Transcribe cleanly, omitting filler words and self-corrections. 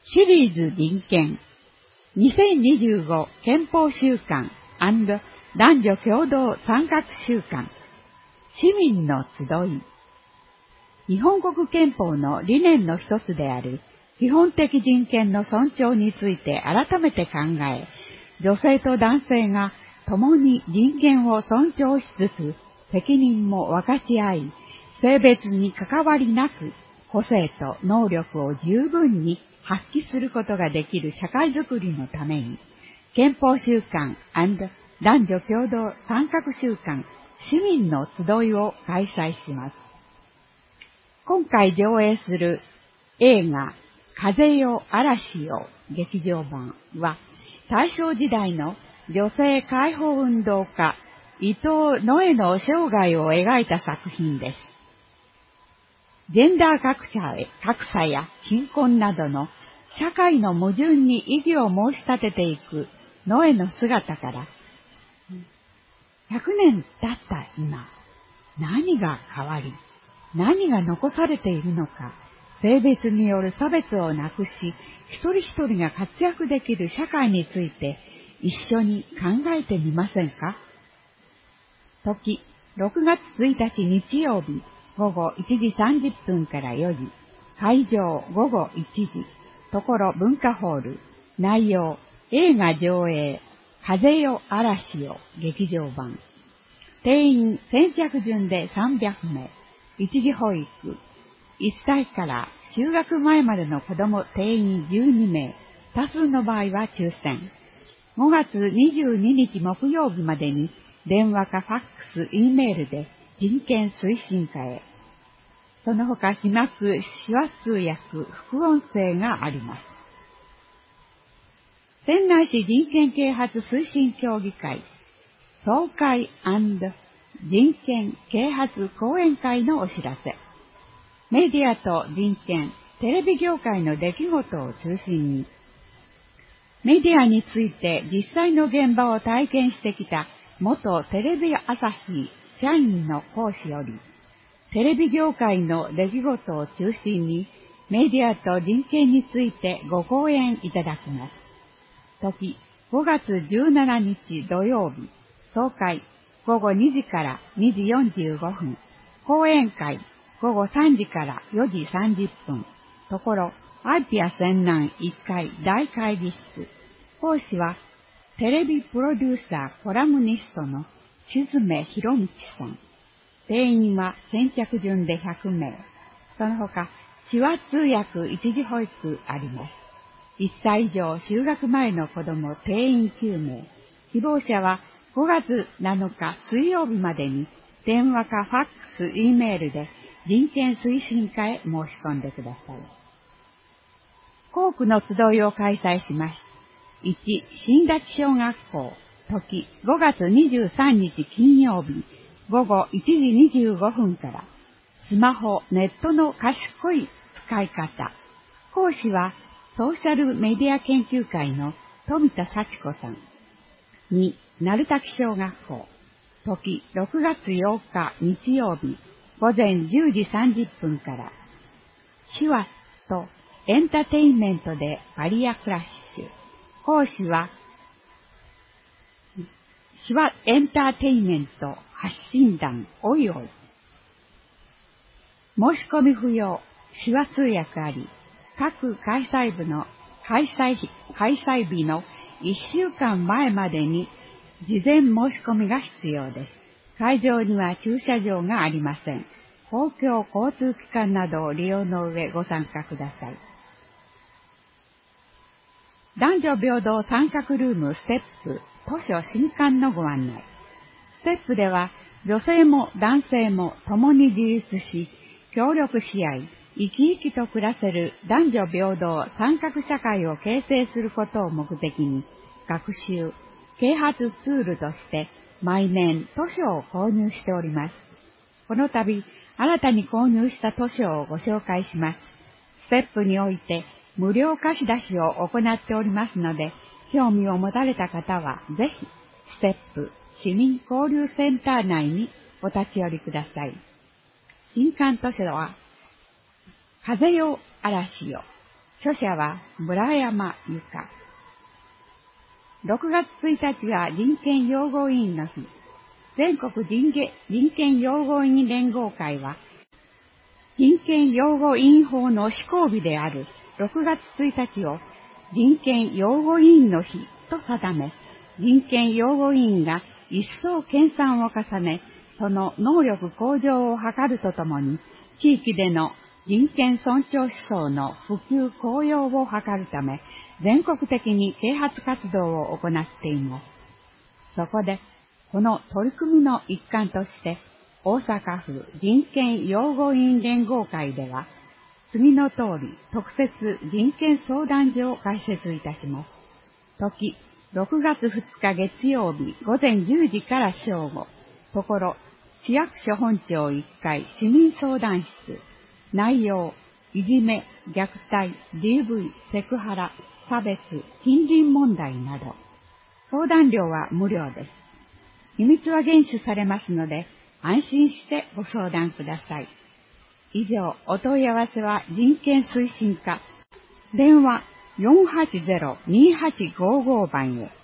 シリーズ人権2025憲法週間&男女共同参画週間市民の集い。日本国憲法の理念の一つである基本的人権の尊重について改めて考え、女性と男性が共に人権を尊重しつつ責任も分かち合い、性別に関わりなく個性と能力を十分に発揮することができる社会づくりのために、憲法週間&男女共同参画週間市民の集いを開催します。今回上映する映画風よ嵐よ劇場版は、大正時代の女性解放運動家伊藤野枝の生涯を描いた作品です。ジェンダー格差や貧困などの社会の矛盾に異議を申し立てていく野枝の姿から、100年経った今、何が変わり、何が残されているのか、性別による差別をなくし、一人一人が活躍できる社会について一緒に考えてみませんか？時、6月1日日曜日、午後1時30分から4時、会場午後1時、ところ文化ホール、内容、映画上映、風よ嵐よ劇場版。定員先着順で300名、一時保育、1歳から就学前までの子供定員12名、多数の場合は抽選。5月22日木曜日までに電話かファックス、Eメールで人権推進課へ。その他字幕、手話通訳、副音声があります。仙台市人権啓発推進協議会総会&人権啓発講演会のお知らせ。メディアと人権、テレビ業界の出来事を中心に、メディアについて実際の現場を体験してきた元テレビ朝日社員の講師より、テレビ業界の出来事を中心にメディアと人権についてご講演いただきます。時、5月17日土曜日、総会、午後2時から2時45分、講演会、午後3時から4時30分、ところ、アイピア泉南1階大会議室。講師は、テレビプロデューサーコラムニストの静目博道さん。定員は先着順で100名。その他、手話通訳一時保育あります。1歳以上就学前の子供定員9名。希望者は5月7日水曜日までに電話かファックス、Eメールで人権推進課へ申し込んでください。校区の集いを開催します。1、新立小学校、時5月23日金曜日、午後1時25分から、スマホ、ネットの賢い使い方。講師は、ソーシャルメディア研究会の富田幸子さん。2、鳴滝小学校。時、6月8日日曜日、午前10時30分から、手話とエンターテインメントでバリアクラッシュ。講師は、手話エンターテインメント発信団おいおい。申し込み不要、手話通訳あり、各開催日の1週間前までに事前申し込みが必要です。会場には駐車場がありません。公共交通機関などを利用の上ご参加ください。男女平等参画ルームステップ図書新刊のご案内。ステップでは女性も男性も共に自立し、協力し合い、生き生きと暮らせる男女平等参画社会を形成することを目的に、学習、啓発ツールとして毎年図書を購入しております。この度、新たに購入した図書をご紹介します。ステップにおいて無料貸し出しを行っておりますので、興味を持たれた方はぜひ、ステップ市民交流センター内にお立ち寄りください。新刊図書は、風よ嵐よ、 著者は村山由佳。6月1日は人権擁護委員の日。全国人権擁護委員連合会は、人権擁護委員法の施行日である6月1日を人権擁護委員の日と定め、人権擁護委員が一層研鑽を重ね、その能力向上を図るとともに、地域での人権尊重思想の普及向揚を図るため、全国的に啓発活動を行っています。そこで、この取り組みの一環として、大阪府人権擁護委員連合会では、次の通り特設人権相談所を開設いたします。時、6月2日月曜日午前10時から正午。ところ、市役所本庁1階市民相談室。内容、いじめ、虐待、DV、セクハラ、差別、近隣問題など。相談料は無料です。秘密は厳守されますので、安心してご相談ください。以上、お問い合わせは人権推進課。電話480-2855番へ。